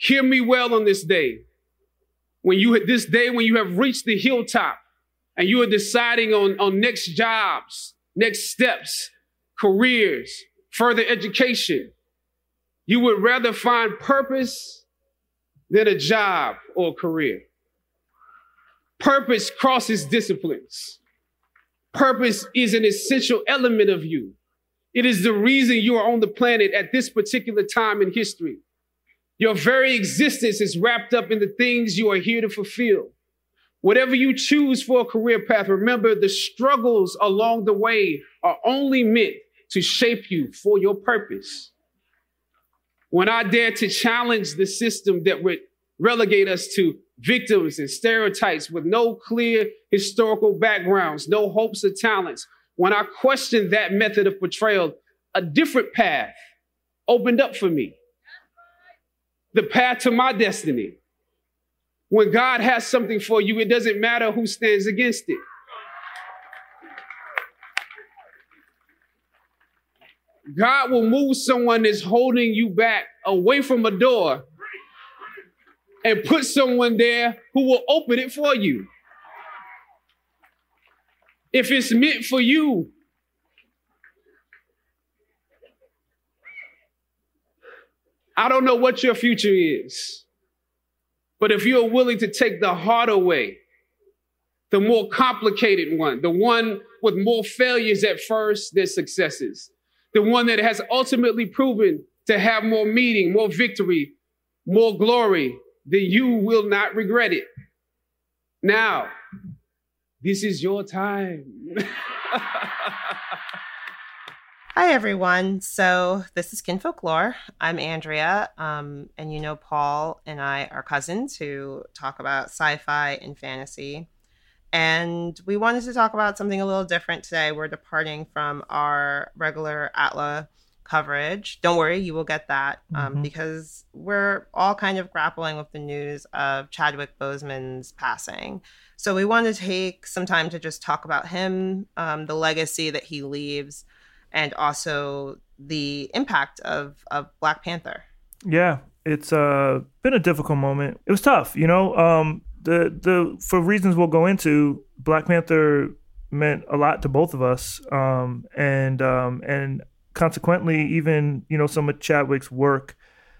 Hear me well on this day. When you have reached the hilltop and you are deciding on next jobs, next steps, careers, further education, you would rather find purpose than a job or a career. Purpose crosses disciplines. Purpose is an essential element of you. It is the reason you are on the planet at this particular time in history. Your very existence is wrapped up in the things you are here to fulfill. Whatever you choose for a career path, remember the struggles along the way are only meant to shape you for your purpose. When I dare to challenge the system that would relegate us to victims and stereotypes with no clear historical backgrounds, no hopes or talents, when I questioned that method of portrayal, a different path opened up for me. The path to my destiny. When God has something for you, it doesn't matter who stands against it. God will move someone that's holding you back away from a door and put someone there who will open it for you. If it's meant for you, I don't know what your future is, but if you're willing to take the harder way, the more complicated one, the one with more failures at first than successes, the one that has ultimately proven to have more meaning, more victory, more glory, then you will not regret it. Now, this is your time. Hi, everyone. So this is Kin Folklore. I'm Andrea, and you know Paul and I are cousins who talk about sci-fi and fantasy. And we wanted to talk about something a little different today. We're departing from our regular Atla coverage. Don't worry, you will get that because we're all kind of grappling with the news of Chadwick Boseman's passing. So we wanted to take some time to just talk about him, the legacy that he leaves, and also the impact of Black Panther. Yeah, it's been a difficult moment. It was tough, you know. For reasons we'll go into, Black Panther meant a lot to both of us, and consequently, even some of Chadwick's work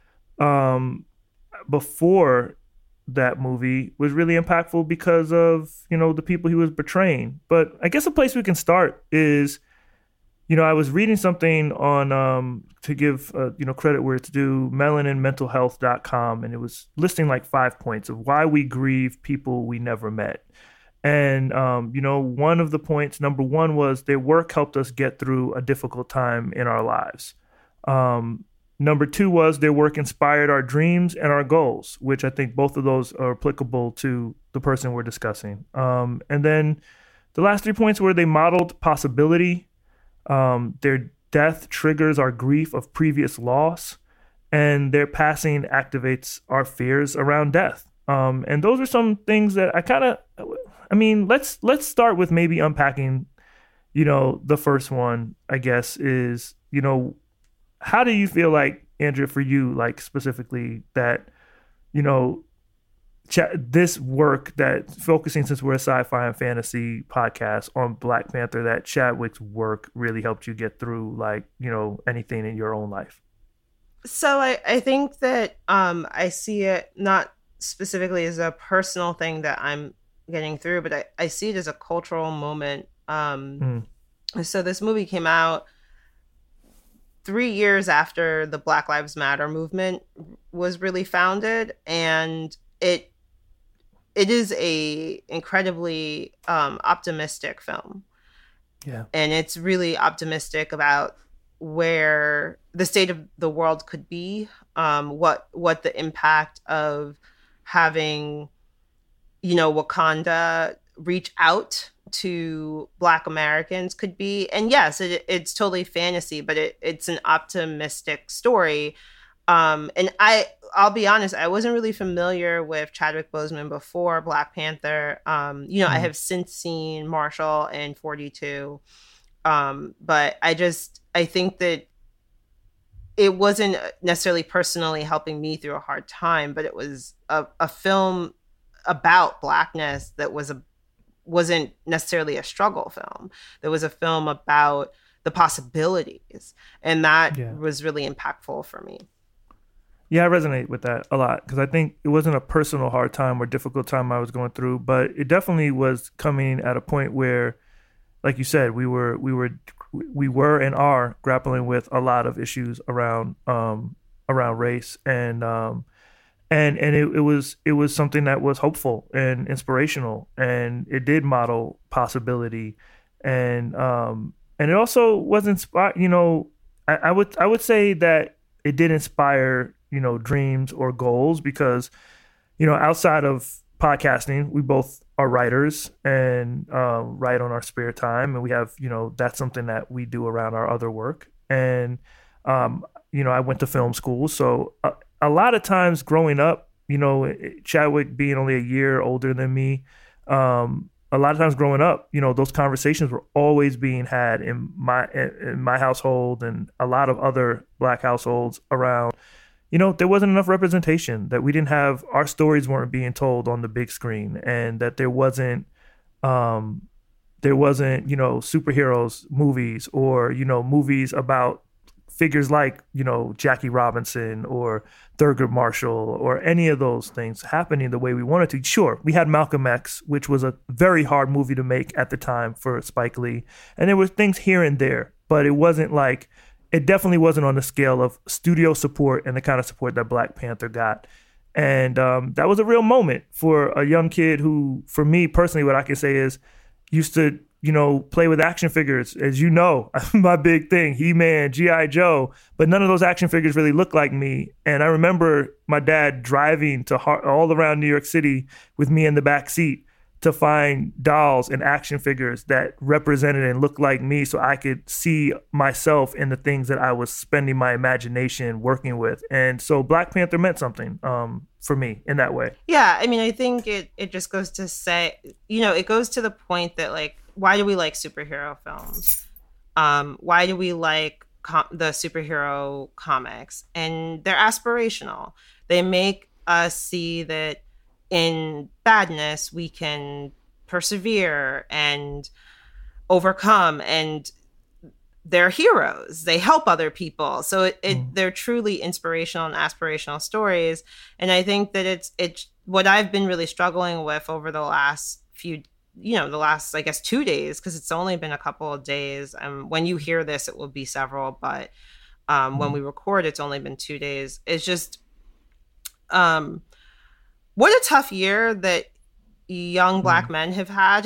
before that movie was really impactful because of the people he was portraying. But I guess a place we can start is, I was reading something on, to give credit where it's due, melaninmentalhealth.com, and it was listing like 5 points of why we grieve people we never met. And, one of the points, number one, was their work helped us get through a difficult time in our lives. Number two was their work inspired our dreams and our goals, which I think both of those are applicable to the person we're discussing. And then the last 3 points were they modeled possibility. Their death triggers our grief of previous loss, and their passing activates our fears around death. And those are some things that let's start with maybe unpacking, the first one, I guess, is, how do you feel like, Andrea, for you, like specifically that, this work that focusing, since we're a sci-fi and fantasy podcast, on Black Panther, that Chadwick's work really helped you get through anything in your own life? So I think that I see it not specifically as a personal thing that I'm getting through, but I see it as a cultural moment. So this movie came out 3 years after the Black Lives Matter movement was really founded, and it is a incredibly optimistic film. Yeah. And it's really optimistic about where the state of the world could be, what the impact of having, Wakanda reach out to Black Americans could be. And yes, it's totally fantasy, but it's an optimistic story. And I'll be honest, I wasn't really familiar with Chadwick Boseman before Black Panther. I have since seen Marshall and 42. But I think that it wasn't necessarily personally helping me through a hard time, but it was a film about Blackness that wasn't necessarily a struggle film. There was a film about the possibilities, and that was really impactful for me. Yeah, I resonate with that a lot because I think it wasn't a personal hard time or difficult time I was going through, but it definitely was coming at a point where, like you said, we were and are grappling with a lot of issues around race, and it was something that was hopeful and inspirational, and it did model possibility, and it also was inspired. I would say that it did inspire dreams or goals because outside of podcasting, we both are writers and write on our spare time, and we have that's something that we do around our other work. And I went to film school, so a lot of times growing up, Chadwick being only a year older than me, a lot of times growing up, those conversations were always being had in my household and a lot of other Black households around. There wasn't enough representation, that we didn't have, our stories weren't being told on the big screen, and that there wasn't superheroes movies or, movies about figures like, Jackie Robinson or Thurgood Marshall or any of those things happening the way we wanted to. Sure, we had Malcolm X, which was a very hard movie to make at the time for Spike Lee. And there were things here and there, but it definitely wasn't on the scale of studio support and the kind of support that Black Panther got. And that was a real moment for a young kid who, for me personally, what I can say is used to, play with action figures. As you know, my big thing, He-Man, G.I. Joe, but none of those action figures really looked like me. And I remember my dad driving all around New York City with me in the back seat to find dolls and action figures that represented and looked like me, so I could see myself in the things that I was spending my imagination working with. And so Black Panther meant something for me in that way. Yeah, I mean, I think it just goes to say, it goes to the point that, like, why do we like superhero films? Why do we like the superhero comics? And they're aspirational. They make us see that in badness we can persevere and overcome, and they're heroes. They help other people. So they're truly inspirational and aspirational stories. And I think that it's what I've been really struggling with over the last I guess 2 days, because it's only been a couple of days. When you hear this, it will be several, but when we record, it's only been 2 days. It's just what a tough year that young Black men have had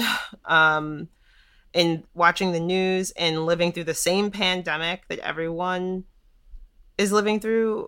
in watching the news and living through the same pandemic that everyone is living through.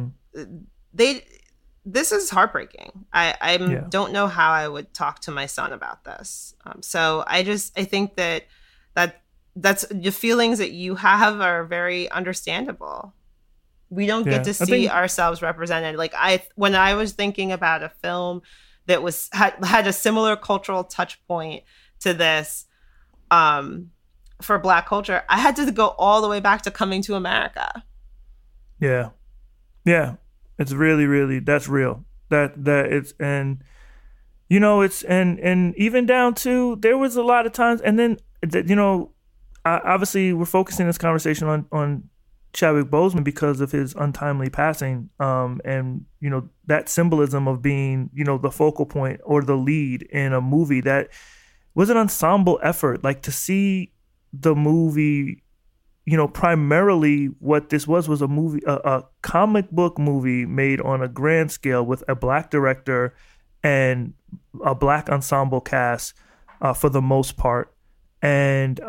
This is heartbreaking. I don't know how I would talk to my son about this. So I think that's the feelings that you have are very understandable. We don't get to see ourselves represented. Like when I was thinking about a film that had a similar cultural touch point to this for Black culture, I had to go all the way back to Coming to America. Yeah. Yeah. It's really, really, that's real. That it's, and it's, and even down to, there was a lot of times, and then, obviously we're focusing this conversation on Chadwick Boseman because of his untimely passing, and that symbolism of being the focal point or the lead in a movie that was an ensemble effort. Like, to see the movie, primarily what this was a movie, a comic book movie made on a grand scale with a Black director and a Black ensemble cast for the most part, and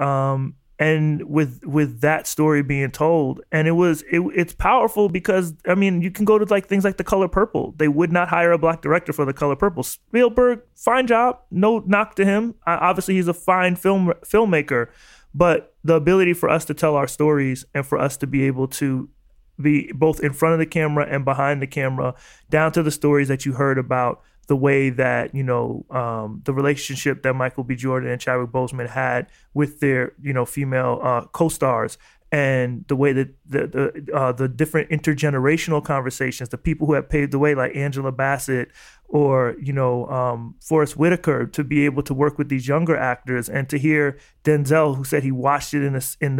with that story being told. And it's powerful because, I mean, you can go to like things like The Color Purple. They would not hire a Black director for The Color Purple. Spielberg, fine job, no knock to him. Obviously he's a fine filmmaker, but the ability for us to tell our stories and for us to be able to be both in front of the camera and behind the camera, down to the stories that you heard about the way that, the relationship that Michael B. Jordan and Chadwick Boseman had with their, female co-stars, and the way that the different intergenerational conversations, the people who have paved the way, like Angela Bassett or Forrest Whitaker, to be able to work with these younger actors, and to hear Denzel, who said he watched it in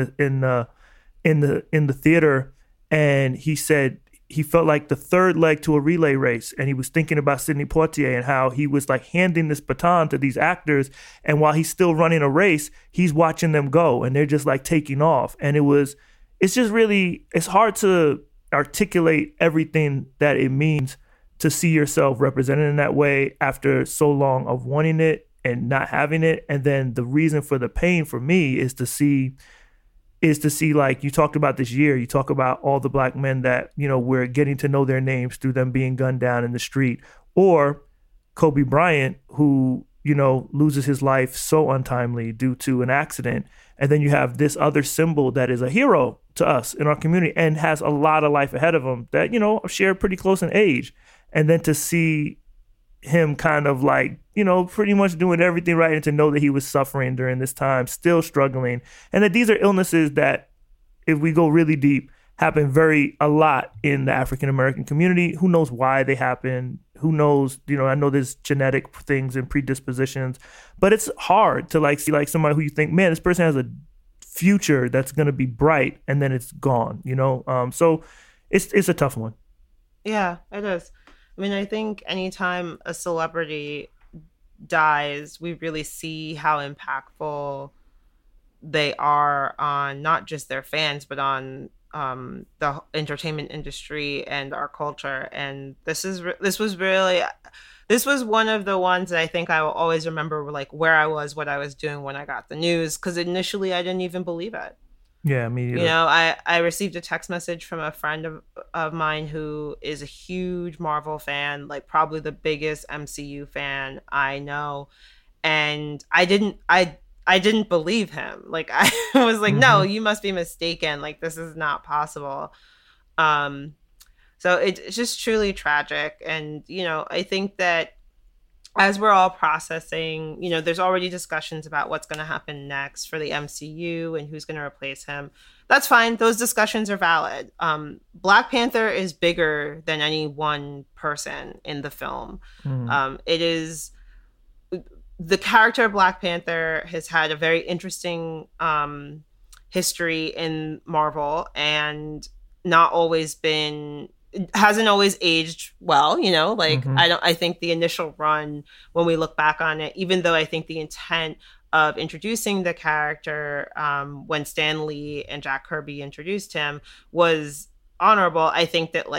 the theater, and he said he felt like the third leg to a relay race, and he was thinking about Sidney Poitier and how he was like handing this baton to these actors, and while he's still running a race, he's watching them go, and they're just like taking off. And it's hard to articulate everything that it means to see yourself represented in that way after so long of wanting it and not having it. And then the reason for the pain for me is to see, like you talked about this year, you talk about all the Black men that, we're getting to know their names through them being gunned down in the street, or Kobe Bryant, who, loses his life so untimely due to an accident. And then you have this other symbol that is a hero to us in our community and has a lot of life ahead of him that, share pretty close in age. And then to see him kind of like, pretty much doing everything right, and to know that he was suffering during this time, still struggling. And that these are illnesses that, if we go really deep, happen a lot in the African-American community. Who knows why they happen? Who knows, I know there's genetic things and predispositions, but it's hard to see somebody who you think, man, this person has a future that's going to be bright, and then it's gone, So it's a tough one. Yeah, it is. I mean, I think anytime a celebrity dies, we really see how impactful they are on not just their fans, but on the entertainment industry and our culture. And this was one of the ones that I think I will always remember, like where I was, what I was doing when I got the news, because initially I didn't even believe it. Yeah, me either. I received a text message from a friend of mine who is a huge Marvel fan, like probably the biggest MCU fan I know. And I didn't believe him. Like, I was like, no, you must be mistaken. Like, this is not possible. So it's just truly tragic. And, I think that as we're all processing, there's already discussions about what's going to happen next for the MCU and who's going to replace him. That's fine. Those discussions are valid. Black Panther is bigger than any one person in the film. It is... The character of Black Panther has had a very interesting history in Marvel, and hasn't always aged well, I think the initial run, when we look back on it, even though I think the intent of introducing the character when Stan Lee and Jack Kirby introduced him was honorable, I think that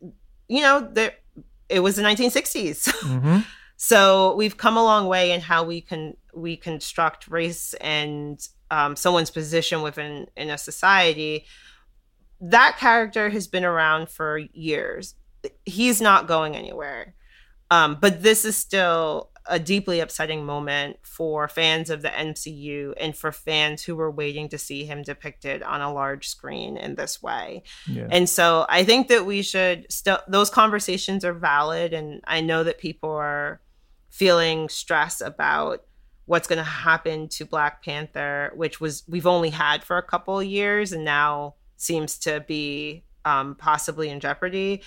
it was the 1960s. So we've come a long way in how we construct race and someone's position within a society. That character has been around for years. He's not going anywhere. But this is still a deeply upsetting moment for fans of the MCU and for fans who were waiting to see him depicted on a large screen in this way. Yeah. And so I think that we should those conversations are valid. And I know that people are feeling stress about what's going to happen to Black Panther, which we've only had for a couple of years and now seems to be possibly in jeopardy.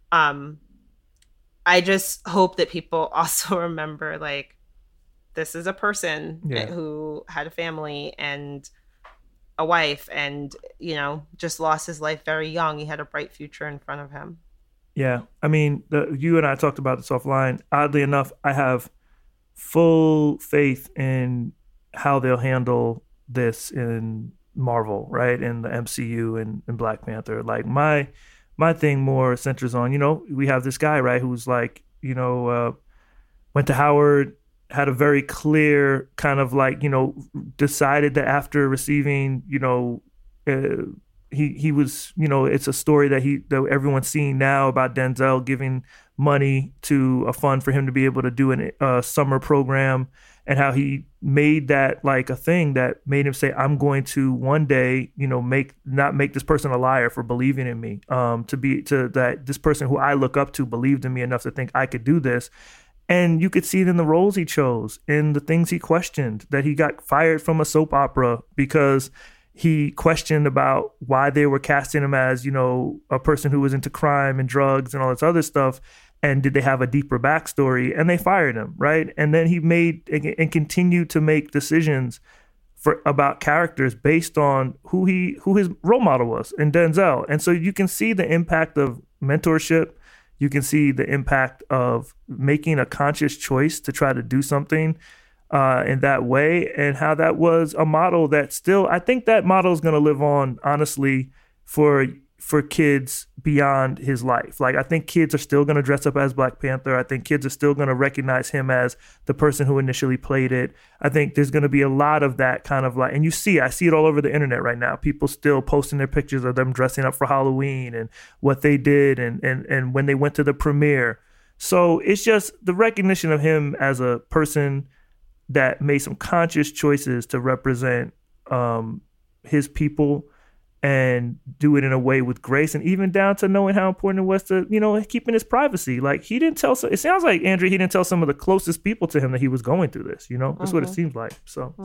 I just hope that people also remember, this is a person who had a family and a wife and, just lost his life very young. He had a bright future in front of him. Yeah. I mean, you and I talked about this offline. Oddly enough, I have full faith in how they'll handle this in Marvel, right? In the MCU and Black Panther. Like my thing more centers on, we have this guy, right, who's went to Howard, had a very clear kind of decided that after receiving, he was, it's a story that everyone's seeing now about Denzel giving money to a fund for him to be able to do a summer program, and how he made that a thing that made him say, I'm going to one day, not make this person a liar for believing in me, that this person who I look up to believed in me enough to think I could do this. And you could see it in the roles he chose, in the things he questioned, that he got fired from a soap opera because he questioned about why they were casting him as, a person who was into crime and drugs and all this other stuff. And did they have a deeper backstory? And they fired him, right? And then he made and continued to make decisions about characters based on who his role model was in Denzel. And so you can see the impact of mentorship. You can see the impact of making a conscious choice to try to do something in that way, and how that was a model that still, I think that model is going to live on, honestly, for kids beyond his life. Like, I think kids are still going to dress up as Black Panther. I think kids are still going to recognize him as the person who initially played it. I think there's going to be a lot of that kind of like, and I see it all over the internet right now. People still posting their pictures of them dressing up for Halloween and what they did and when they went to the premiere. So it's just the recognition of him as a person that made some conscious choices to represent his people and do it in a way with grace, and even down to knowing how important it was to, keeping his privacy. Like, he didn't tell, it sounds like, Andrea, he didn't tell some of the closest people to him that he was going through this, That's what it seems like. So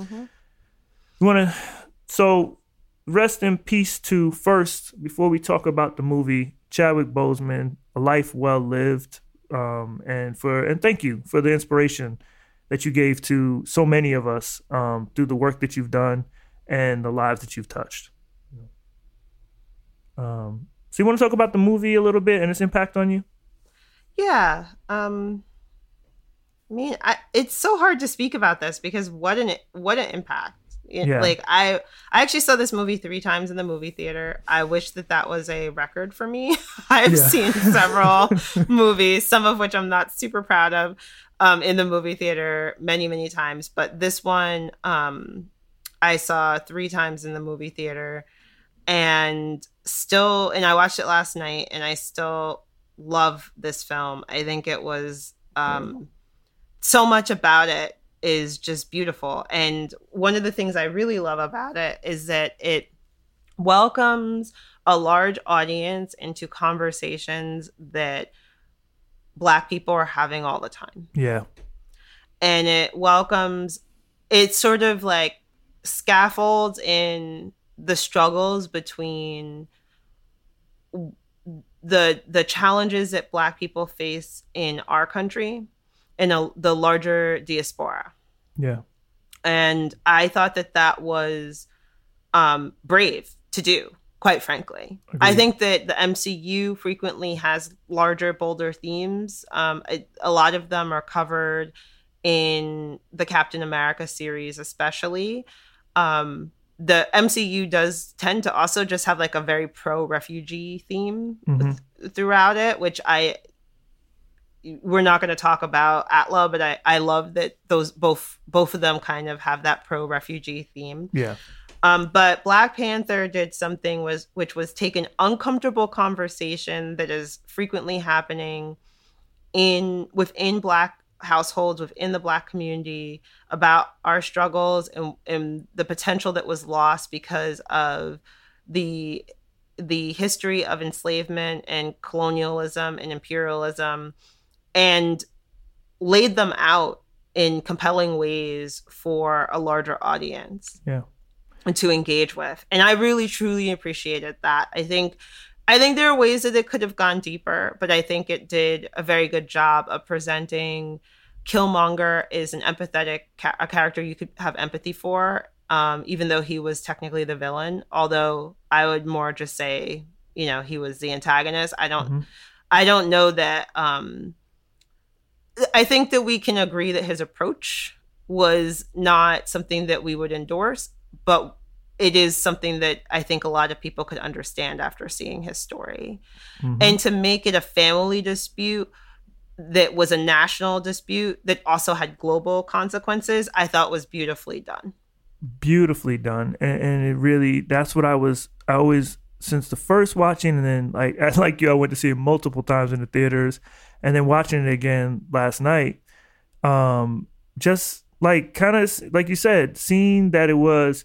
so rest in peace to, first, before we talk about the movie, Chadwick Boseman, a life well lived. And thank you for the inspiration that you gave to so many of us through the work that you've done and the lives that you've touched. So you want to talk about the movie a little bit and its impact on you? Yeah. It's so hard to speak about this because what an impact. Yeah. Like, I actually saw this movie 3 times in the movie theater. I wish that was a record for me. I've seen several movies, some of which I'm not super proud of, in the movie theater many, many times. But this one, I saw 3 times in the movie theater. And I watched it last night, and I still love this film. I think it was so much about it is just beautiful. And one of the things I really love about it is that it welcomes a large audience into conversations that Black people are having all the time. Yeah. And it sort of like scaffolds in the struggles between the challenges that Black people face in our country and the larger diaspora. Yeah. And I thought that was brave to do, quite frankly. Agreed. I think that the MCU frequently has larger, bolder themes. A lot of them are covered in the Captain America series, especially. The MCU does tend to also just have like a very pro-refugee theme throughout it, which we're not going to talk about Atla, but I love that those both of them kind of have that pro-refugee theme. Yeah. But Black Panther did something which was take an uncomfortable conversation that is frequently happening within Black households, within the Black community, about our struggles and the potential that was lost because of the history of enslavement and colonialism and imperialism, and laid them out in compelling ways for a larger audience. Yeah. And to engage with. And I really, truly appreciated that. I think there are ways that it could have gone deeper, but I think it did a very good job of presenting Killmonger is an empathetic a character you could have empathy for, even though he was technically the villain. Although I would more just say, he was the antagonist. I don't know that. I think that we can agree that his approach was not something that we would endorse, but it is something that I think a lot of people could understand after seeing his story. And to make it a family dispute that was a national dispute that also had global consequences, I thought was beautifully done. Beautifully done. And it really, that's what I always, since the first watching, and then like you, I went to see it multiple times in the theaters, and then watching it again last night, just like kind of like you said, seeing that it was,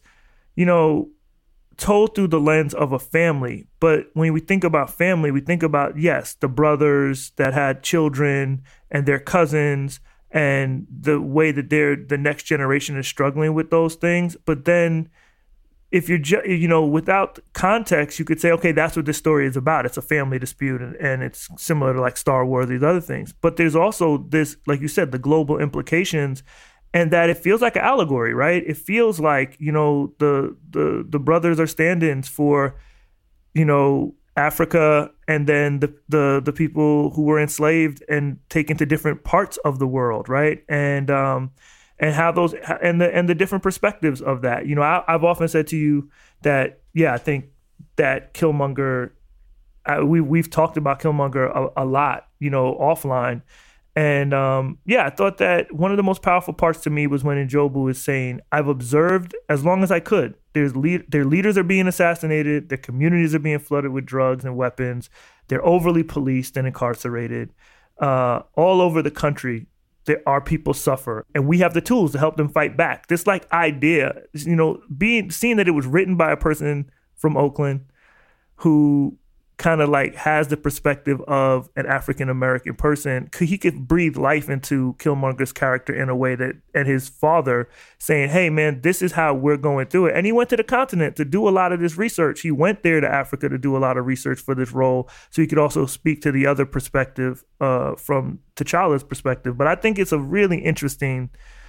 told through the lens of a family. But when we think about family, we think about, yes, the brothers that had children and their cousins and the way that the next generation is struggling with those things. But then if you're without context, you could say, okay, that's what this story is about. It's a family dispute, and it's similar to like Star Wars, these other things. But there's also this, like you said, the global implications, and that it feels like an allegory, right? It feels like, the brothers are stand-ins for, Africa, and then the people who were enslaved and taken to different parts of the world, right? And how those and the different perspectives of that. I've often said to you that, I think that Killmonger, we've talked about Killmonger a lot, offline. And I thought that one of the most powerful parts to me was when Njobu is saying, I've observed as long as I could. Their leaders are being assassinated. Their communities are being flooded with drugs and weapons. They're overly policed and incarcerated. All over the country, our people suffer. And we have the tools to help them fight back. This idea, seeing that it was written by a person from Oakland who kind of has the perspective of an African-American person. He could breathe life into Killmonger's character in a way that, and his father saying, hey man, this is how we're going through it. And he went to the continent to do a lot of this research. He went there to Africa to do a lot of research for this role. So he could also speak to the other perspective from T'Challa's perspective. But I think it's a really interesting,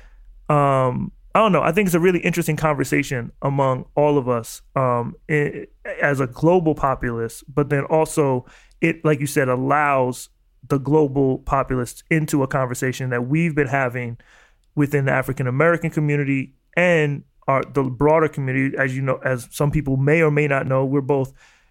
I think it's a really interesting conversation among all of us as a global populace, but then also it, like you said, allows the global populace into a conversation that we've been having within the African-American community and the broader community. As you know, as some people may or may not know, we're both,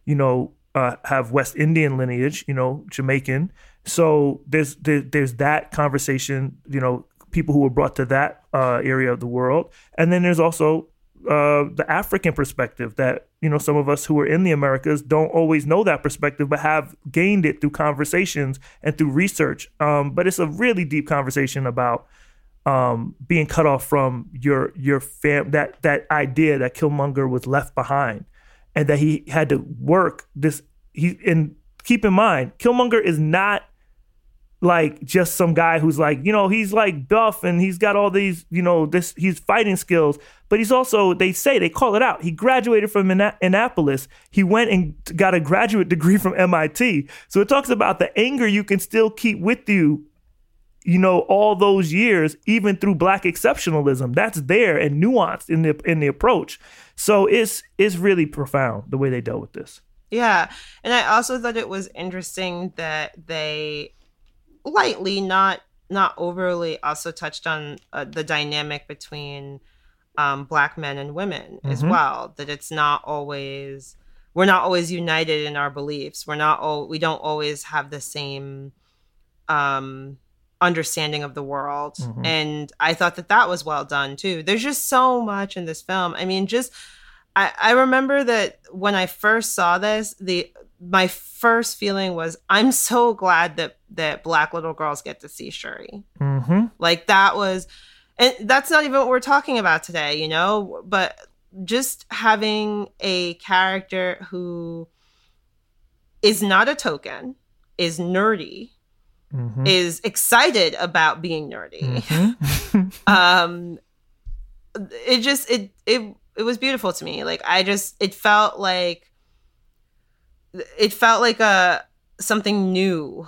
have West Indian lineage, Jamaican. So there's that conversation, people who were brought to that area of the world. And then there's also the African perspective that, some of us who are in the Americas don't always know that perspective, but have gained it through conversations and through research. But it's a really deep conversation about being cut off from your that idea that Killmonger was left behind and that he had to work this. And keep in mind, Killmonger is not just some guy who's he's buff and he's got all these, he's fighting skills, but he's also, they call it out. He graduated from Annapolis. He went and got a graduate degree from MIT. So it talks about the anger you can still keep with you, all those years, even through Black exceptionalism. That's there and nuanced in the approach. So it's really profound the way they dealt with this. Yeah. And I also thought it was interesting that they lightly, not overly, also touched on the dynamic between Black men and women as well. That it's not always, we're not always united in our beliefs. We don't always have the same understanding of the world. And I thought that was well done too. There's just so much in this film. I mean, I remember that when I first saw this, my first feeling was, I'm so glad that Black little girls get to see Shuri. That was, and that's not even what we're talking about today, but just having a character who is not a token, is nerdy, is excited about being nerdy. It was beautiful to me. It felt like something new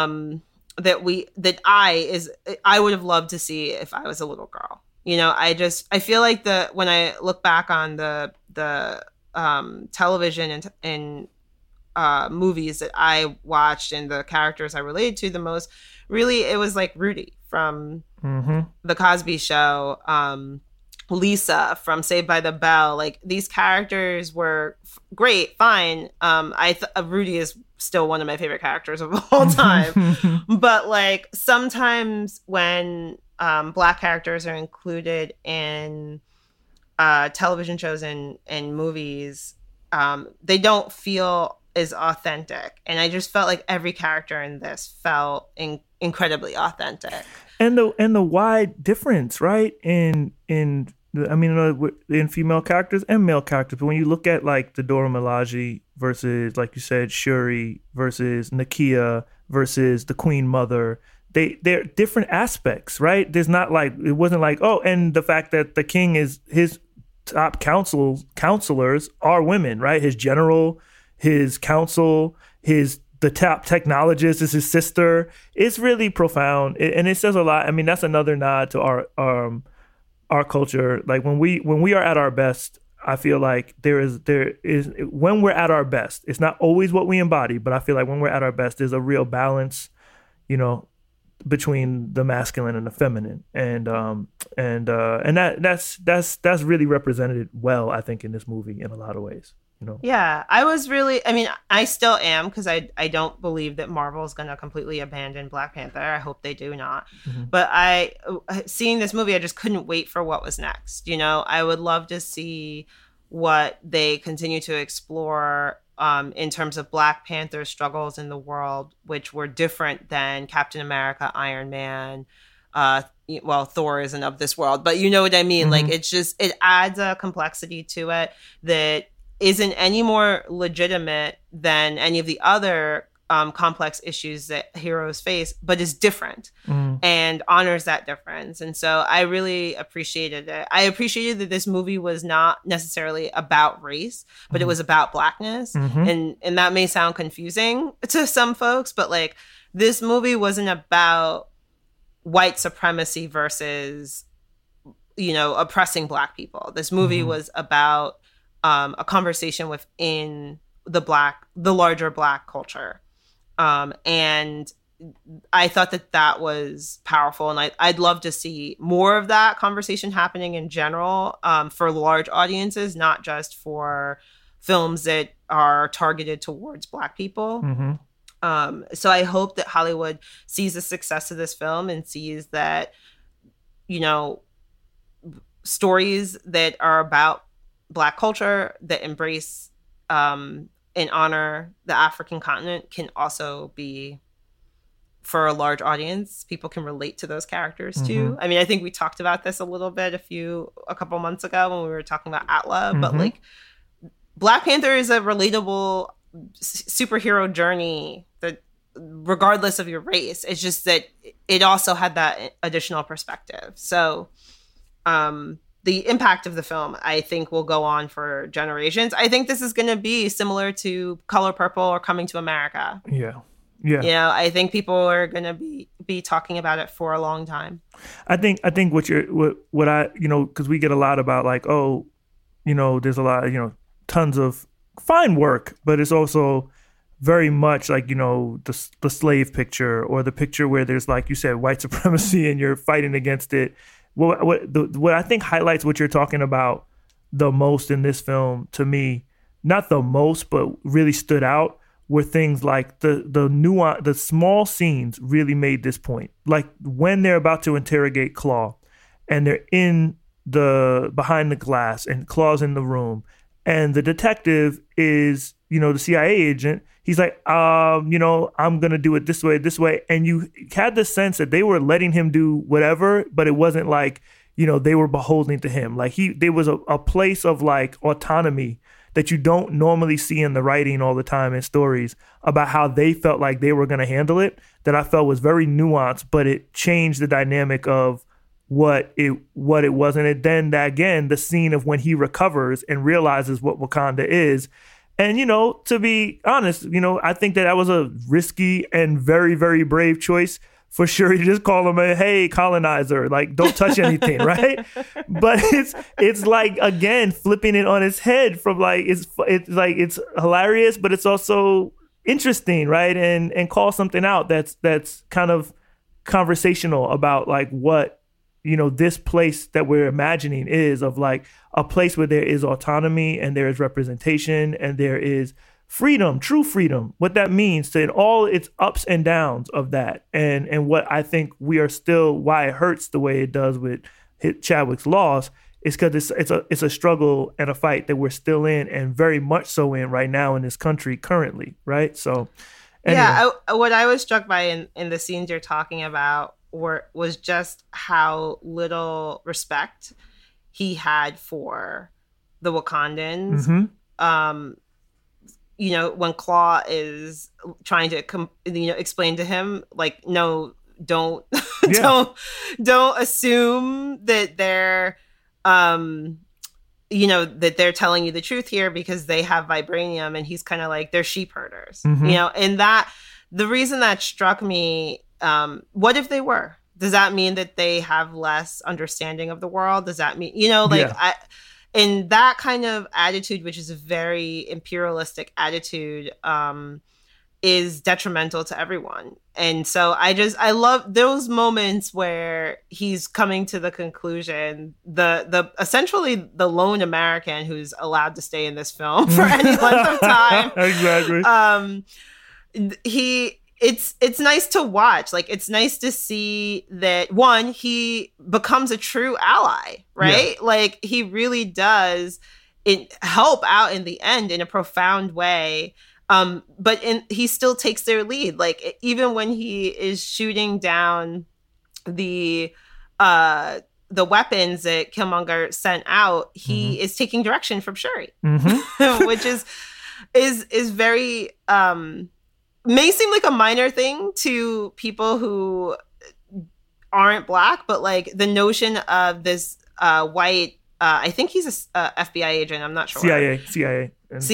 that I would have loved to see if I was a little girl. I feel like when I look back on the television and movies that I watched and the characters I related to the most, really it was like Rudy from The Cosby Show, Lisa from Saved by the Bell. These characters were great, fine. Rudy is still one of my favorite characters of all time. But sometimes when Black characters are included in television shows and movies, they don't feel as authentic. And I just felt like every character in this felt incredibly authentic. And the wide difference, right? In female characters and male characters. But when you look at the Dora Milaje versus, like you said, Shuri versus Nakia versus the Queen Mother, they're different aspects, right? There's not it wasn't and the fact that the king is top counselors are women, right? His general, his counsel, the top technologist is his sister. It's really profound, and it says a lot. I mean, that's another nod to our culture. Like when we are at our best, I feel like there is when we're at our best. It's not always what we embody, but I feel like when we're at our best, there's a real balance, between the masculine and the feminine, and that's really represented well, I think, in this movie in a lot of ways. Yeah, I still am, because I don't believe that Marvel is going to completely abandon Black Panther. I hope they do not. Mm-hmm. But seeing this movie, I just couldn't wait for what was next. I would love to see what they continue to explore in terms of Black Panther's struggles in the world, which were different than Captain America, Iron Man. Thor isn't of this world, but you know what I mean? Mm-hmm. Like, it adds a complexity to it that isn't any more legitimate than any of the other complex issues that heroes face, but is different and honors that difference. And so I really appreciated it. I appreciated that this movie was not necessarily about race, but it was about Blackness. Mm-hmm. And that may sound confusing to some folks, but like, this movie wasn't about white supremacy versus, oppressing Black people. This movie was about a conversation within the larger Black culture. And I thought that was powerful. And I'd love to see more of that conversation happening in general, for large audiences, not just for films that are targeted towards Black people. Mm-hmm. So I hope that Hollywood sees the success of this film and sees that, stories that are about Black culture, that embrace and honor the African continent, can also be for a large audience. People can relate to those characters too. I mean, I think we talked about this a little bit a couple months ago when we were talking about Atla, but like, Black Panther is a relatable superhero journey that, regardless of your race, it's just that it also had that additional perspective. So, the impact of the film, I think, will go on for generations. I think this is going to be similar to Color Purple or Coming to America. Yeah. I think people are going to be talking about it for a long time. I think what I because we get a lot about like, there's a lot of, tons of fine work, but it's also very much like, the slave picture, or the picture where there's, like you said, white supremacy and you're fighting against it. What I think highlights what you're talking about the most in this film, to me, not the most, but really stood out, were things like the nuance, the small scenes really made this point. Like when they're about to interrogate Claw, and they're behind the glass, and Claw's in the room, and the detective is, the CIA agent. He's like, I'm going to do it this way. And you had the sense that they were letting him do whatever, but it wasn't like, they were beholden to him. Like there was a place of like autonomy that you don't normally see in the writing all the time in stories about how they felt like they were going to handle it, that I felt was very nuanced, but it changed the dynamic of what it was. And then again, the scene of when he recovers and realizes what Wakanda is. And, to be honest, I think that was a risky and very, very brave choice for sure. You just call him hey, colonizer, like, don't touch anything, right? But it's like, again, flipping it on its head from like, it's hilarious, but it's also interesting, right? And call something out that's kind of conversational about like what, this place that we're imagining is, of like a place where there is autonomy and there is representation and there is freedom, true freedom, what that means to in all its ups and downs of that. And what I think we are still, why it hurts the way it does with Chadwick's loss, is because it's a struggle and a fight that we're still in, and very much so in right now in this country currently, right? So anyway. Yeah, what I was struck by in the scenes you're talking about was just how little respect he had for the Wakandans. Mm-hmm. When Claw is trying to explain to him, like, no, don't don't assume that they're you know, that they're telling you the truth here because they have vibranium, and he's kind of like, they're sheep herders, you know, and that the reason that struck me, what if they were? Does that mean that they have less understanding of the world? Does that mean, you know, like and that kind of attitude, which is a very imperialistic attitude, is detrimental to everyone. And so I love those moments where he's coming to the conclusion, the essentially the lone American who's allowed to stay in this film for any length of time. Exactly. It's nice to watch. Like, it's nice to see that, one, he becomes a true ally, right? Yeah. Like, he really does help out in the end in a profound way. But he still takes their lead. Like, even when he is shooting down the weapons that Killmonger sent out, he is taking direction from Shuri, which is very may seem like a minor thing to people who aren't Black, but like the notion of this white, I think he's a FBI agent. I'm not sure. CIA.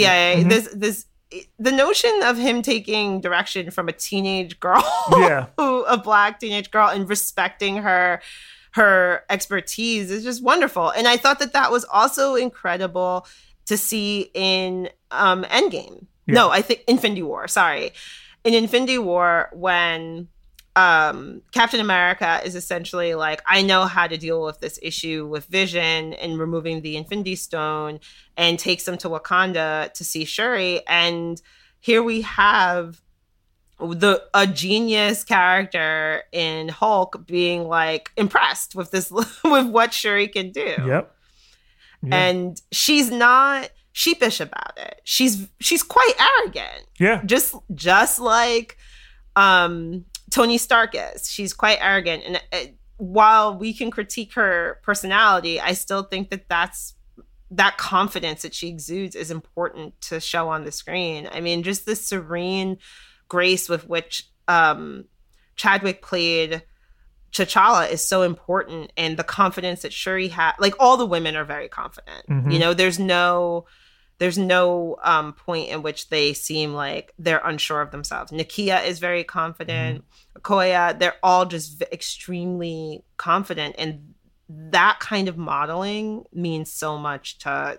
The notion of him taking direction from a teenage girl, a Black teenage girl, and respecting her expertise is just wonderful. And I thought that was also incredible to see in Endgame. Yeah. No, I think Infinity War. Sorry. In Infinity War, when Captain America is essentially like, I know how to deal with this issue with Vision and removing the Infinity Stone, and takes him to Wakanda to see Shuri. And here we have a genius character in Hulk being like impressed with this, with what Shuri can do. Yep. And she's not sheepish about it. She's quite arrogant. Yeah. Just like Tony Stark is. She's quite arrogant. And while we can critique her personality, I still think that confidence that she exudes is important to show on the screen. I mean, just the serene grace with which Chadwick played T'Challa is so important, and the confidence that Shuri had. Like, all the women are very confident. You know, there's no point in which they seem like they're unsure of themselves. Nakia is very confident. Okoye, they're all just extremely confident, and that kind of modeling means so much to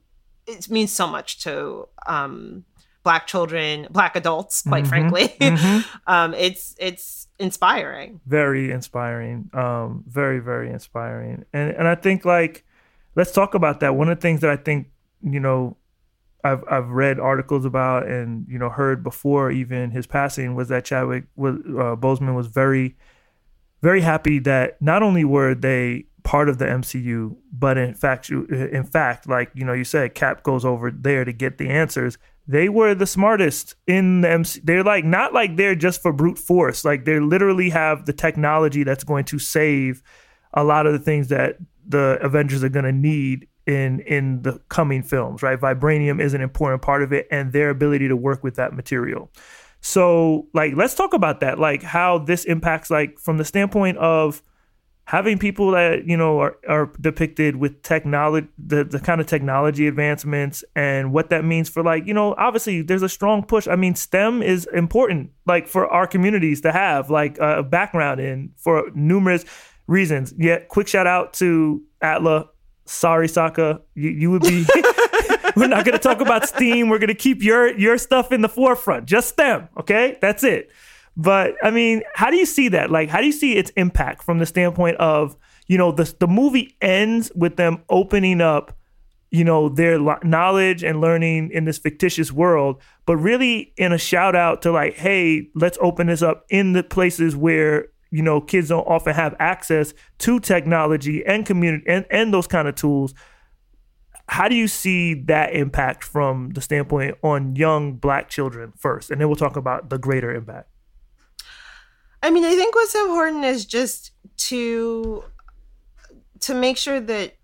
Black children, Black adults, quite frankly. It's inspiring. Very inspiring. Very, very inspiring. And I think, like, let's talk about that. One of the things that I think, you know, I've read articles about and, you know, heard before even his passing was that Chadwick Boseman was very, very happy that not only were they part of the MCU, but in fact, like, you know, you said, Cap goes over there to get the answers. They were the smartest in the MCU. They're like, not like they're just for brute force. Like, they literally have the technology that's going to save a lot of the things that the Avengers are going to need in the coming films, right? Vibranium is an important part of it, and their ability to work with that material. So, like, let's talk about that, like how this impacts, like, from the standpoint of having people that, you know, are depicted with technology, the kind of technology advancements, and what that means for, like, you know, obviously there's a strong push. I mean, STEM is important, like, for our communities to have, like, a background in for numerous reasons. Yet, quick shout out to Atla. Sorry, Sokka, you would be. We're not going to talk about STEAM. We're going to keep your stuff in the forefront. Just STEM, okay? That's it. But, I mean, how do you see that? Like, how do you see its impact from the standpoint of, you know, the movie ends with them opening up, you know, their knowledge and learning in this fictitious world, but really in a shout out to, like, hey, let's open this up in the places where, you know, kids don't often have access to technology and community and those kind of tools. How do you see that impact from the standpoint on young Black children first? And then we'll talk about the greater impact. I mean, I think what's important is just to make sure that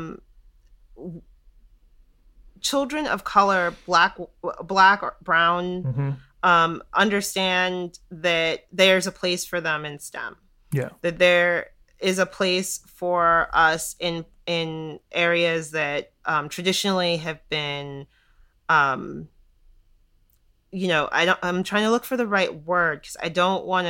children of color, black or brown, understand that there's a place for them in STEM. Yeah. That is a place for us in areas that traditionally have been, I'm trying to look for the right word, because I don't want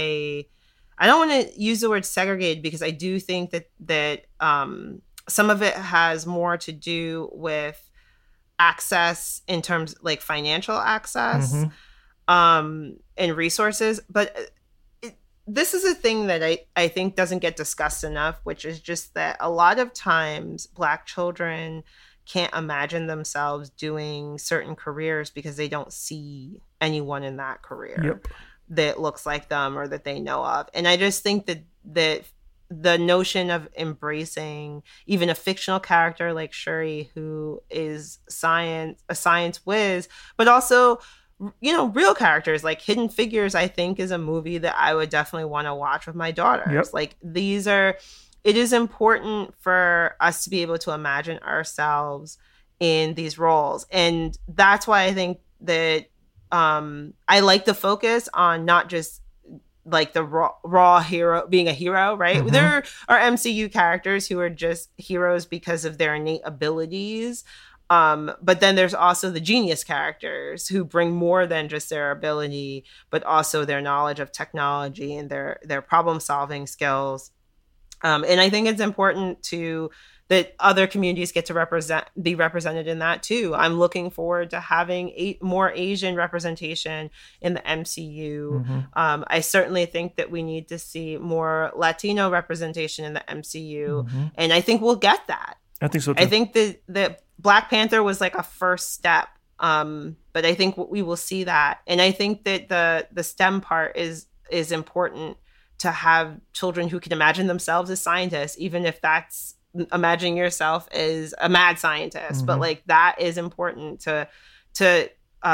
to use the word segregated, because I do think that some of it has more to do with access in terms like financial access, and resources. But this is a thing that I think doesn't get discussed enough, which is just that a lot of times Black children can't imagine themselves doing certain careers because they don't see anyone in that career that looks like them or that they know of. And I just think that the notion of embracing even a fictional character like Shuri, who is a science whiz, but also, real characters like Hidden Figures, I think is a movie that I would definitely want to watch with my daughters. Like it is important for us to be able to imagine ourselves in these roles. And that's why I think that I like the focus on not just like the raw hero being a hero, right? There are MCU characters who are just heroes because of their innate abilities. But then there's also the genius characters who bring more than just their ability, but also their knowledge of technology and their problem solving skills. And I think it's important that other communities get to be represented in that too. I'm looking forward to having more Asian representation in the MCU. I certainly think that we need to see more Latino representation in the MCU, and I think we'll get that. I think so too. I think that Black Panther was like a first step, but I think we will see that, and I think that the STEM part is important, to have children who can imagine themselves as scientists, even if that's imagining yourself as a mad scientist. But like that is important to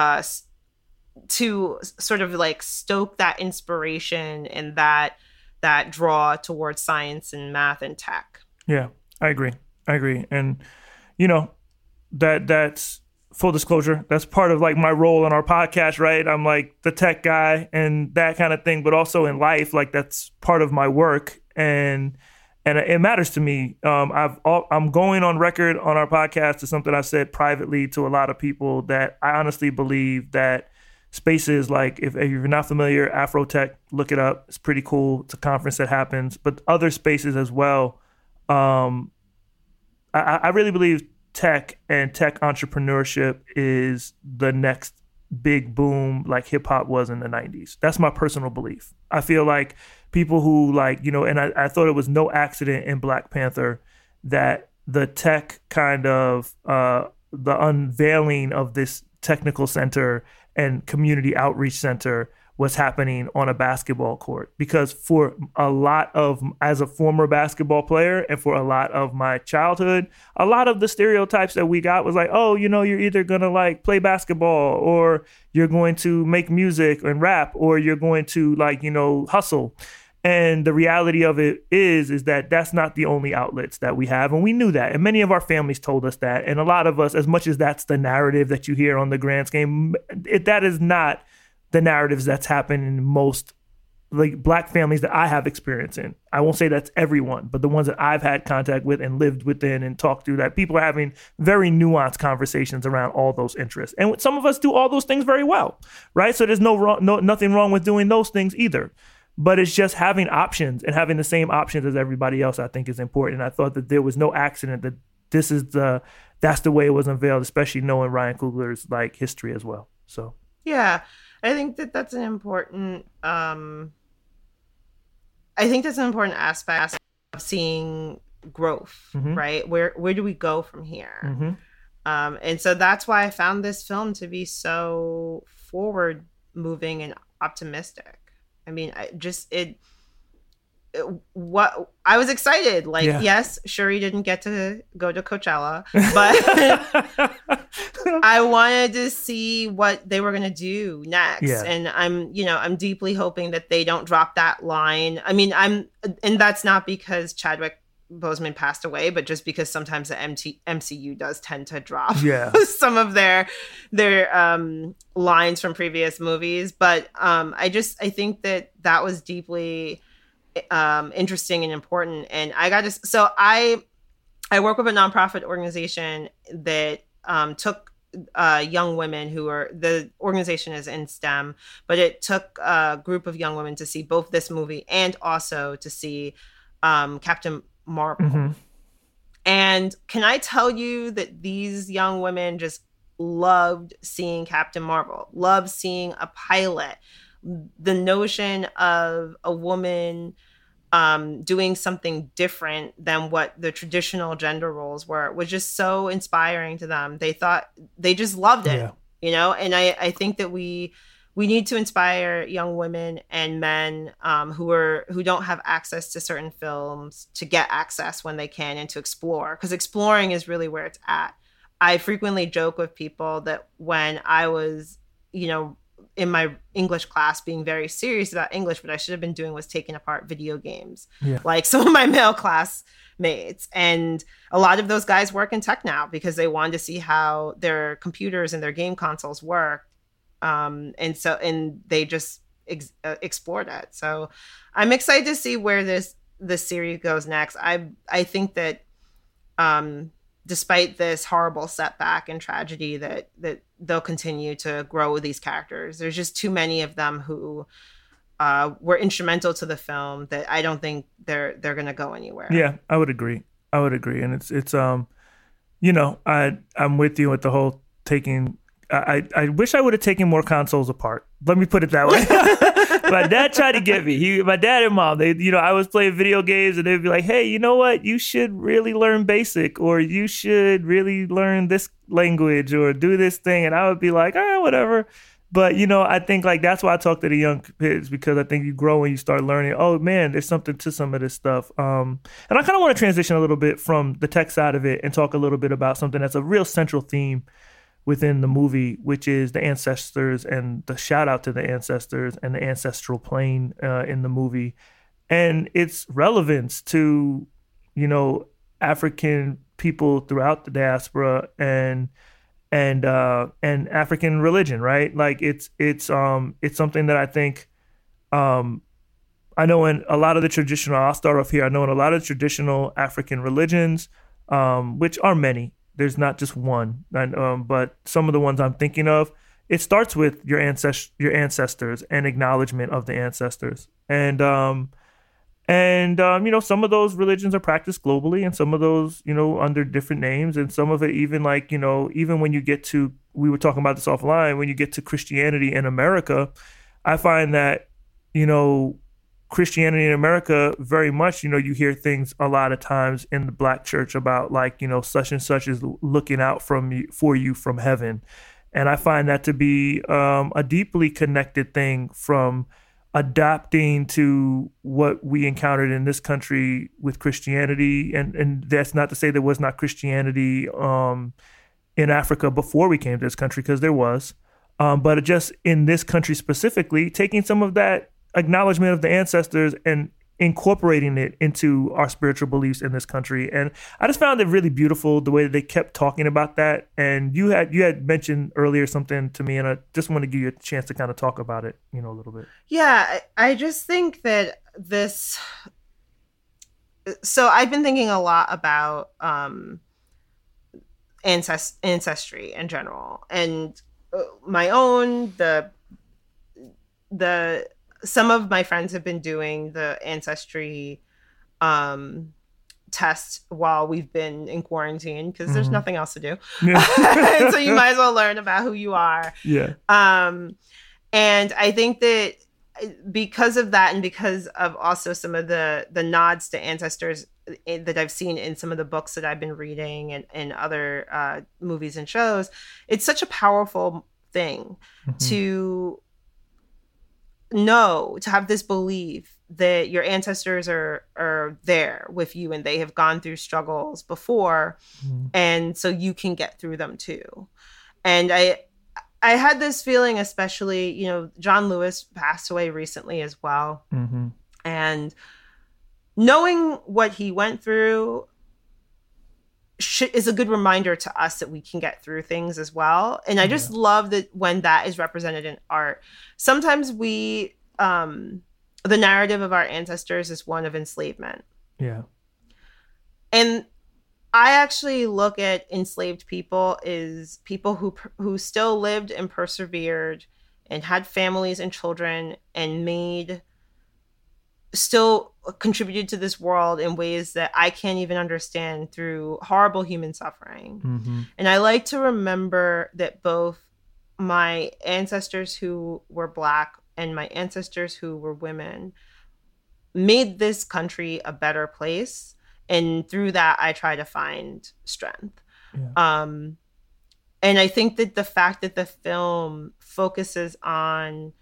sort of like stoke that inspiration and that draw towards science and math and tech. Yeah, I agree. And that's full disclosure, that's part of like my role on our podcast, right? I'm like the tech guy and that kind of thing, but also in life, like that's part of my work, and it matters to me. I'm going on record on our podcast to something I've said privately to a lot of people, that I honestly believe that spaces like, if you're not familiar, Afrotech, look it up. It's pretty cool. It's a conference that happens, but other spaces as well. I really believe tech and tech entrepreneurship is the next big boom, like hip hop was in the 90s. That's my personal belief. I feel like people who and I thought it was no accident in Black Panther that the tech kind of, the unveiling of this technical center and community outreach center was happening on a basketball court. Because for a lot of, as a former basketball player and for a lot of my childhood, a lot of the stereotypes that we got was like, oh, you're either going to like play basketball, or you're going to make music and rap, or you're going to hustle. And the reality of it is that that's not the only outlets that we have. And we knew that. And many of our families told us that. And a lot of us, as much as that's the narrative that you hear on the grand scheme, that is not the narratives that's happened in most like Black families that I have experience in. I won't say that's everyone, but the ones that I've had contact with and lived within and talked to, that people are having very nuanced conversations around all those interests. And some of us do all those things very well, right? So there's nothing wrong with doing those things either. But it's just having options and having the same options as everybody else, I think, is important. And I thought that there was no accident that that's the way it was unveiled, especially knowing Ryan Coogler's like history as well. So yeah, I think that's an important aspect of seeing growth, right? Where do we go from here? And so that's why I found this film to be so forward moving and optimistic. I mean, I was excited. Like, yes, Shuri didn't get to go to Coachella, but I wanted to see what they were going to do next. Yeah. And I'm deeply hoping that they don't drop that line. I mean, and that's not because Chadwick Boseman passed away, but just because sometimes the MCU does tend to drop some of their lines from previous movies. But I think that was deeply interesting and important. And I work with a nonprofit organization that took young women the organization is in STEM, but it took a group of young women to see both this movie and also to see Captain Marvel. Mm-hmm. And can I tell you that these young women just loved seeing Captain Marvel, loved seeing a pilot. The notion of a woman doing something different than what the traditional gender roles were was just so inspiring to them. They just loved it, and I think that we need to inspire young women and men who don't have access to certain films to get access when they can and to explore, because exploring is really where it's at. I frequently joke with people that when I was, in my English class being very serious about English, what I should have been doing was taking apart video games, like some of my male classmates. And a lot of those guys work in tech now because they wanted to see how their computers and their game consoles work. And they just explored it. So I'm excited to see where this series goes next. I think that despite this horrible setback and tragedy, that they'll continue to grow with these characters. There's just too many of them who were instrumental to the film that I don't think they're going to go anywhere. Yeah, I would agree. And it's I'm with you with the whole taking. I wish I would have taken more consoles apart. Let me put it that way. My dad tried to get me. My dad and mom, I was playing video games and they'd be like, hey, you know what? You should really learn BASIC, or you should really learn this language or do this thing. And I would be like, whatever. But, I think like that's why I talk to the young kids, because I think you grow and you start learning, oh man, there's something to some of this stuff. And I kind of want to transition a little bit from the tech side of it and talk a little bit about something that's a real central theme within the movie, which is the ancestors and the shout out to the ancestors and the ancestral plane in the movie, and its relevance to, African people throughout the diaspora and African religion, right? Like it's something that I think, I know in a lot of the traditional, I'll start off here. I know in a lot of traditional African religions, which are many, there's not just one, but some of the ones I'm thinking of, it starts with your ancestors and acknowledgement of the ancestors. And some of those religions are practiced globally, and some of those, under different names, and some of it even like, even when you get to, we were talking about this offline, when you get to Christianity in America, I find that, Christianity in America, very much, you hear things a lot of times in the Black church about like, such and such is looking out for you from heaven. And I find that to be a deeply connected thing from adapting to what we encountered in this country with Christianity. And that's not to say there was not Christianity in Africa before we came to this country, because there was. But just in this country specifically, taking some of that acknowledgement of the ancestors and incorporating it into our spiritual beliefs in this country. And I just found it really beautiful the way that they kept talking about that. And you had mentioned earlier something to me, and I just want to give you a chance to kind of talk about it, a little bit. Yeah, I just think that so I've been thinking a lot about ancestry in general, and my own, the some of my friends have been doing the ancestry test while we've been in quarantine, because there's nothing else to do. Yeah. So you might as well learn about who you are. Yeah. And I think that because of that, and because of also some of the nods to ancestors that I've seen in some of the books that I've been reading and other movies and shows, it's such a powerful thing to know, to have this belief that your ancestors are there with you and they have gone through struggles before, and so you can get through them too. And I had this feeling, especially, John Lewis passed away recently as well. And knowing what he went through is a good reminder to us that we can get through things as well. And I just love that when that is represented in art. Sometimes we the narrative of our ancestors is one of enslavement. Yeah. And I actually look at enslaved people as people who still lived and persevered and had families and children and still contributed to this world in ways that I can't even understand through horrible human suffering. Mm-hmm. And I like to remember that both my ancestors who were Black and my ancestors who were women made this country a better place. And through that, I try to find strength. Yeah. And I think that the fact that the film focuses on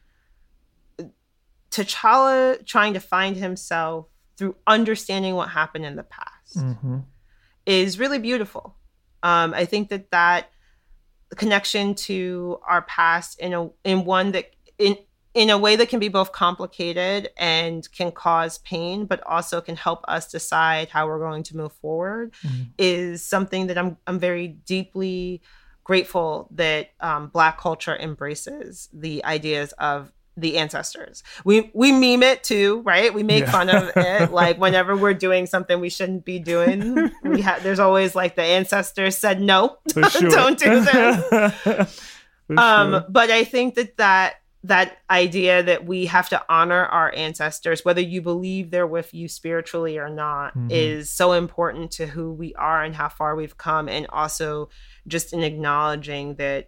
T'Challa trying to find himself through understanding what happened in the past Mm-hmm. is really beautiful. I think that connection to our past in a way that can be both complicated and can cause pain, but also can help us decide how we're going to move forward, is something that I'm very deeply grateful that Black culture embraces the ideas of the ancestors. We meme it too, right? We make fun of it. Like whenever we're doing something we shouldn't be doing, there's always like the ancestors said no, don't do this. But I think that idea that we have to honor our ancestors, whether you believe they're with you spiritually or not, is so important to who we are and how far we've come. And also just in acknowledging that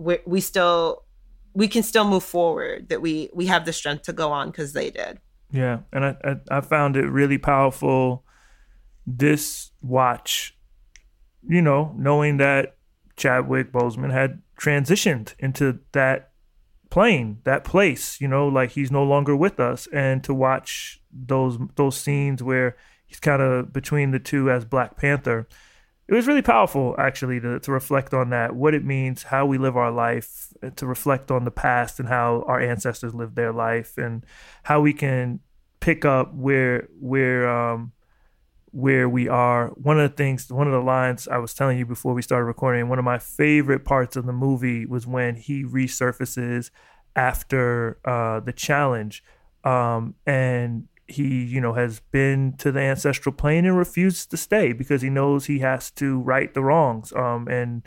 we can still move forward, that we have the strength to go on because they did. Yeah. And I found it really powerful this watch, knowing that Chadwick Boseman had transitioned into that plane, that place, like he's no longer with us, and to watch those scenes where he's kind of between the two as Black Panther. It was really powerful, actually, to reflect on that, what it means, how we live our life, to reflect on the past and how our ancestors lived their life, and how we can pick up where we are. One of the lines I was telling you before we started recording, one of my favorite parts of the movie was when he resurfaces after the challenge, and he, has been to the ancestral plane and refuses to stay because he knows he has to right the wrongs. And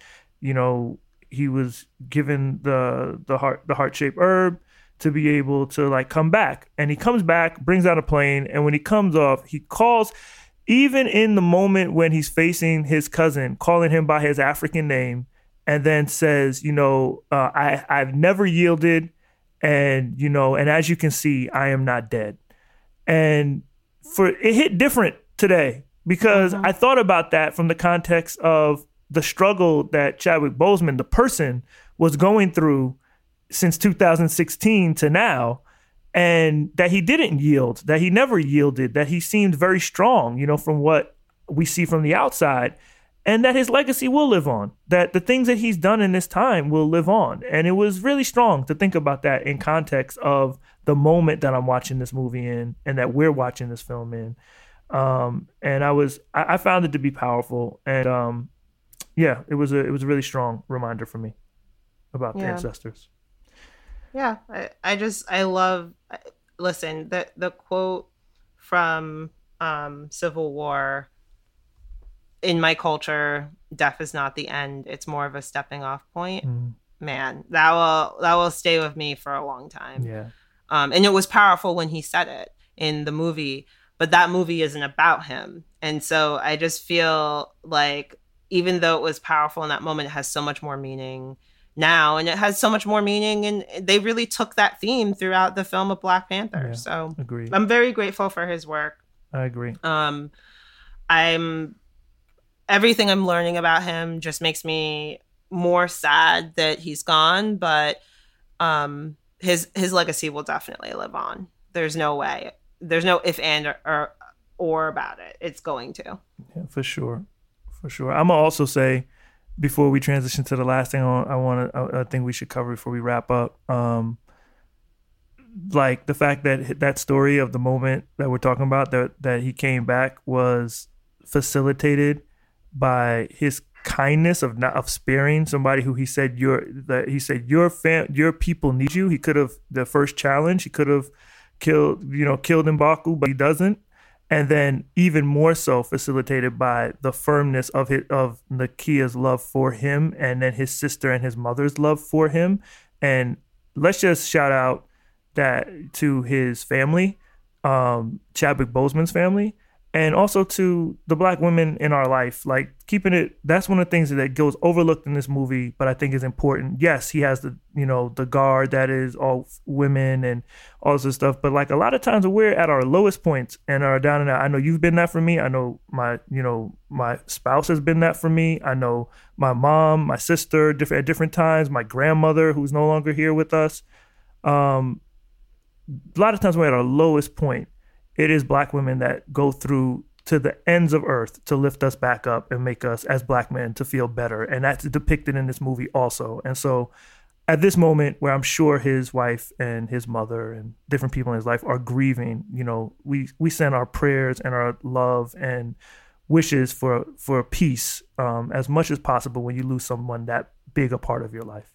he was given the heart-shaped herb to be able to like come back, and he comes back, brings out a plane, and when he comes off, he calls. Even in the moment when he's facing his cousin, calling him by his African name, and then says, I've never yielded, and and as you can see, I am not dead. And it hit different today because I thought about that from the context of the struggle that Chadwick Boseman, the person, was going through since 2016 to now. And that he didn't yield, that he never yielded, that he seemed very strong, from what we see from the outside, and that his legacy will live on, that the things that he's done in this time will live on. And it was really strong to think about that in context of the moment that I'm watching this movie in and that we're watching this film in. And I found it to be powerful. And it was a really strong reminder for me about the ancestors. Yeah, I love, listen, the quote from Civil War, in my culture, death is not the end, it's more of a stepping off point. Man, that will stay with me for a long time. Yeah. And it was powerful when he said it in the movie, but that movie isn't about him. And so I just feel like even though it was powerful in that moment, it has so much more meaning now, and it has so much more meaning, and they really took that theme throughout the film of Black Panther. So agreed. I'm very grateful for his work. I agree. Everything I'm learning about him just makes me more sad that he's gone, but his legacy will definitely live on. There's no way. There's no if and or about it. It's going to. Yeah, for sure. I'm gonna also say, before we transition to the last thing I think we should cover before we wrap up, like the fact that story of the moment that we're talking about, that he came back, was facilitated by his kindness of sparing somebody who he said your people need you. He could have, the first challenge, he could have killed M'Baku, but he doesn't. And then even more so facilitated by the firmness of Nakia's love for him, and then his sister and his mother's love for him. And let's just shout out that to his family, Chadwick Boseman's family, and also to the Black women in our life. Like, keeping it, that's one of the things that goes overlooked in this movie, but I think is important. Yes, he has the guard that is all women and all this stuff, but like a lot of times when we're at our lowest points and are down and out, I know you've been that for me. I know my spouse has been that for me. I know my mom, my sister, at different times, my grandmother who's no longer here with us. A lot of times we're at our lowest point. It is Black women that go through to the ends of earth to lift us back up and make us as Black men to feel better. And that's depicted in this movie also. And so at this moment where I'm sure his wife and his mother and different people in his life are grieving, we send our prayers and our love and wishes for peace as much as possible when you lose someone that big a part of your life,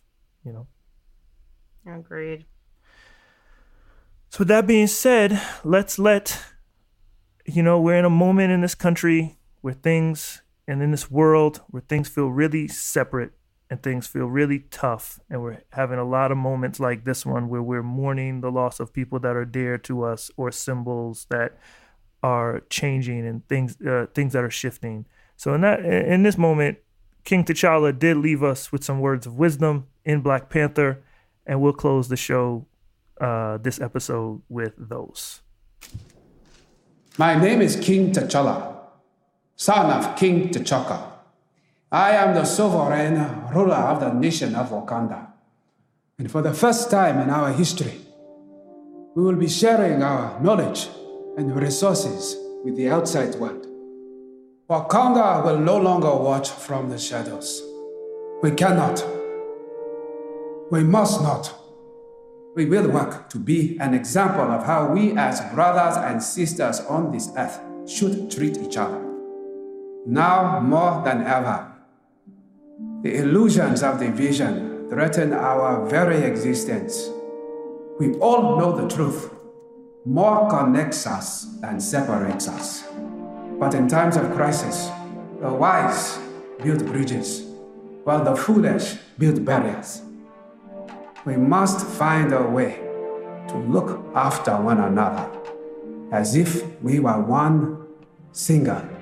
Agreed. So with that being said, we're in a moment in this country where things, and in this world where things feel really separate and things feel really tough. And we're having a lot of moments like this one where we're mourning the loss of people that are dear to us or symbols that are changing and things that are shifting. So in this moment, King T'Challa did leave us with some words of wisdom in Black Panther, and we'll close the show this episode with those. My name is King T'Challa, son of King T'Chaka. I am the sovereign ruler of the nation of Wakanda. And for the first time in our history, we will be sharing our knowledge and resources with the outside world. Wakanda will no longer watch from the shadows. We cannot. We must not. We will work to be an example of how we as brothers and sisters on this earth should treat each other. Now more than ever, the illusions of division threaten our very existence. We all know the truth. More connects us than separates us. But in times of crisis, the wise build bridges, while the foolish build barriers. We must find a way to look after one another as if we were one single